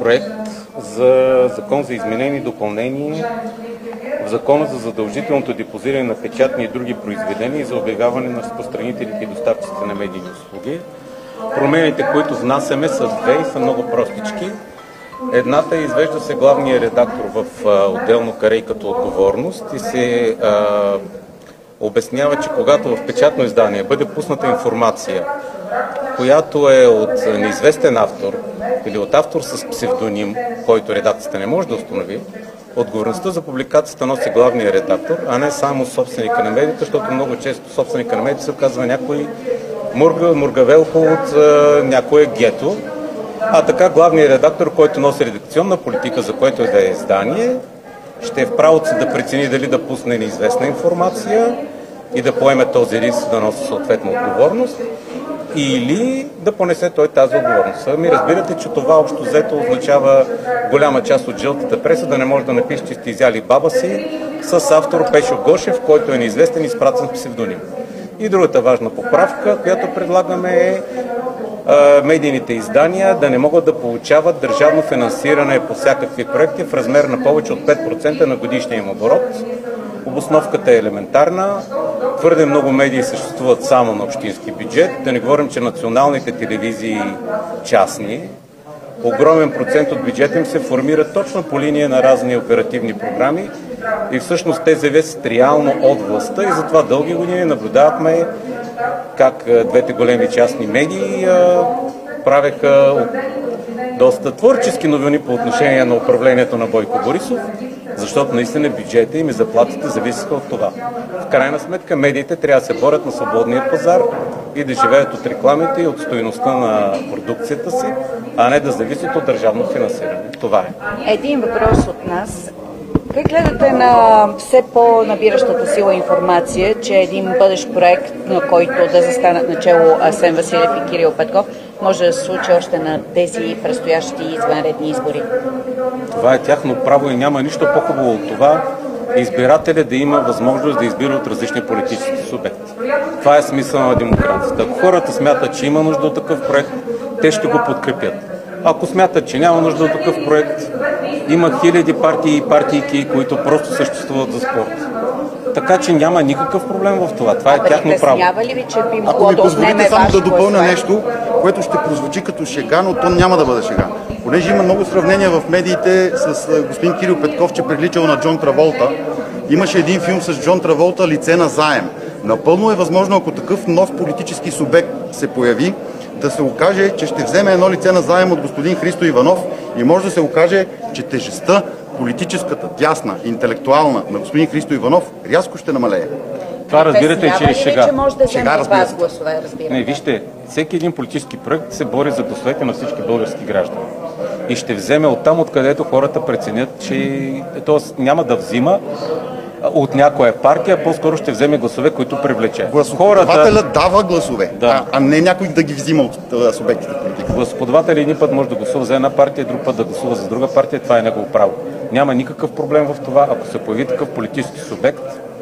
проект за закон за изменение и допълнение в Закона за задължителното депозиране на печатни и други произведения и за обявяване на разпространителите и доставчиците на медийни услуги. Промените, които внасяме, са две и са много простички. Едната извежда се главния редактор в отделно каре като отговорност и се обяснява, че когато в печатно издание бъде пусната информация, която е от неизвестен автор или от автор с псевдоним, който редакцията не може да установи, отговорността за публикацията носи главния редактор, а не само собственика на медията, защото много често собственика на медията се оказва някой мургавелко от някое гето. А така главният редактор, който носи редакционна политика, за което е да е издание, ще е в правото си да прецени дали да пусне неизвестна информация и да поеме този риск, да носи съответна отговорност, или да понесе той тази отговорност. Ами разбирате, че това общо взето означава голяма част от жълтата преса да не може да напише, че сте изяли баба си с автор Пешо Гошев, който е неизвестен и изпратен псевдоним. И другата важна поправка, която предлагаме е медийните издания да не могат да получават държавно финансиране по всякакви проекти в размер на повече от 5% на годишния им оборот. Обосновката е елементарна. Твърде много медии съществуват само на общински бюджет. Да не говорим, че националните телевизии частни, огромен процент от бюджета им се формира точно по линия на разни оперативни програми и всъщност те зависят реално от властта и затова дълги години наблюдавахме как двете големи частни медии правеха доста творчески новини по отношение на управлението на Бойко Борисов, защото наистина бюджета им и заплатите зависиха от това. В крайна сметка медиите трябва да се борят на свободния пазар и да живеят от рекламите и от стойността на продукцията си, а не да зависят от държавно финансиране. Това е. Един въпрос от нас. Как гледате на все по-набиращата сила информация, че един бъдещ проект, на който да застанат начело Асен Василев и Кирил Петков, може да се случи още на тези предстоящи извънредни избори? Това е тяхно право и няма нищо по-хубаво от това избирателя да има възможност да избира от различни политически субекти. Това е смисъл на демокрацията. Ако хората смятат, че има нужда от такъв проект, те ще го подкрепят. Ако смятат, че няма нужда от такъв проект, има хиляди партии и партийки, които просто съществуват за спорт. Така че няма никакъв проблем в това. Това е тяхно право. Ли ви, че би Ако могло ми да позволите само да допълня гласове? нещо, което ще прозвучи като шега, но то няма да бъде шега. Понеже има много сравнения в медиите с господин Кирил Петков, че приличал на Джон Траволта. Имаше един филм с Джон Траволта "Лице на заем". Напълно е възможно, ако такъв нов политически субект се появи, да се окаже, че ще вземе едно лице на заем от господин Христо Иванов и може да се окаже, че тежестта, политическата, дясна, интелектуална на господин Христо Иванов рязко ще намалее. Това разбирате, че е шега. Че може да вземе от разбира вас се. гласове, разбира. Не, вижте, всеки един политически проект се бори за гласовете на всички български граждани. И ще вземе оттам, откъдето хората преценят, че няма да взима от някоя партия, по-скоро ще вземе гласове, които привлече. Гласоподавателят дава гласове, Да. а не някой да ги взима от субектите политики. Гласоподавателят един път може да гласува за една партия, друг път да гласува за друга партия, това е негово право. Няма никакъв проблем в това, ако се появи такъв политически субект,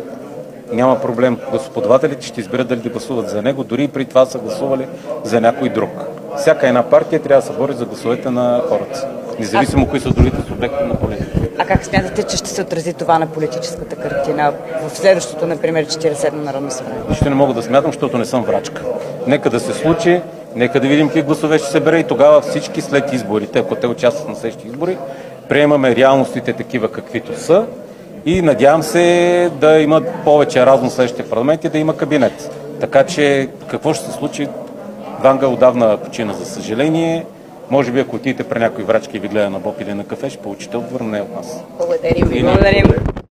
няма проблем. Гласоподавателите ще изберат дали да гласуват за него, дори и при това са гласували за някой друг. Всяка една партия трябва да се бори за гласовете на хората, независимо кои са другите субекти на политика. А как смятате, че ще се отрази това на политическата картина в следващото, например, 47-то Народно събрание? Нищо не мога да смятам, защото не съм врачка. Нека да се случи, нека да видим какви гласове ще се бере и тогава всички след изборите, ако те участват на следващите избори, приемаме реалностите такива каквито са и надявам се да има повече разум в следващия парламент и да има кабинет. Така че какво ще се случи? Ванга отдавна почина, за съжаление. Може би ако отидете при някой врачка и ви гледа на боб или на кафе, ще получите отговор, не от нас. Благодарим ви. Благодарим.